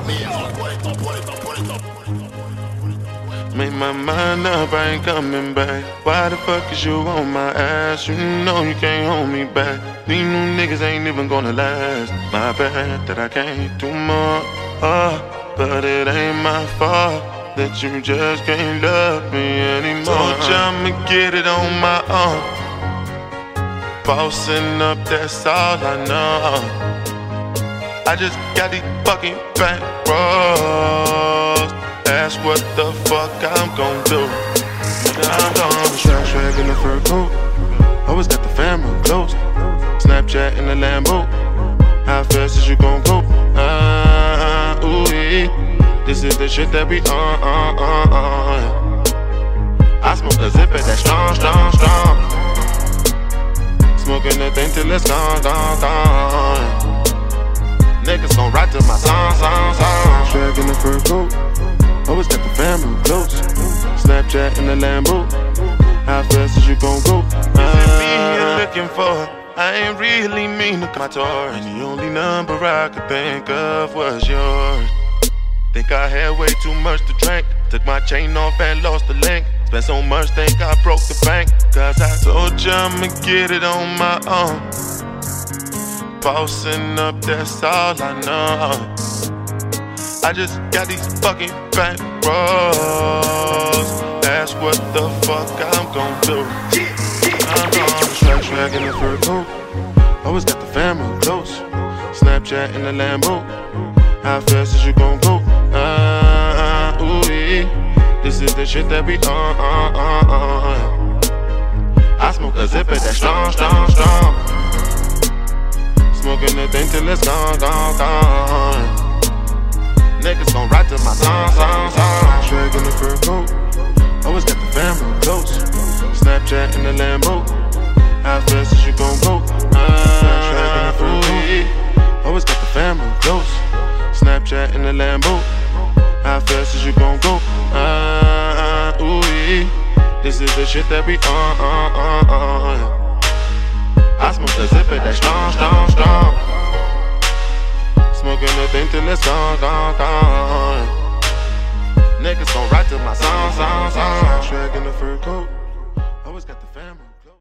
Make my mind up, I ain't coming back. Why the fuck is you on my ass? You know you can't hold me back. These new niggas ain't even gonna last. My bad that I can't do more, but it ain't my fault that you just can't love me anymore. Told you I'ma get it on my own. Bossing up, that's all I know. I just got these fucking bankrolls. That's what the fuck I'm gon' do. I'm gon' swag in the fur coat. Always got the family close. Snapchat in the Lambo. How fast is you gon' go? Ooh-wee. This is the shit that we on. I smoke a zipper that's strong. Smoking the thing till it's gone. Niggas gon' ride to my song. Swag in the fur coat. Always got the family close. Snapchat in the Lambo. How fast is you gon' go? Is it me you're looking for? I ain't really mean to my tour. And the only number I could think of was yours. Think I had way too much to drink. Took my chain off and lost the link. Spent so much, think I broke the bank. Cause I told you I'ma get it on my own. Bossing up, that's all I know. I just got these fucking bankrolls. That's what the fuck I'm gon' do. I'm gon' swag in the fur coat. Always got the family close. Snapchat in the Lambo. How fast is you gon' go? Ooh-wee. This is the shit that we on. I smoke a zipper that's strong. Smoking the thing till it's gone. Niggas gon' ride to my song. Swag in the fur coat. Always got the family close. Snapchat in the Lambo. How fast is you gon' go? Swag in the fur coat. Always got the family close. Snapchat in the Lambo. How fast is you gon' go? Ooh-wee. This is the shit that we on. I smoke the zipper that's strong. Smoking the thing till it's gone. Niggas gon' ride to my song. Swag in the fur coat.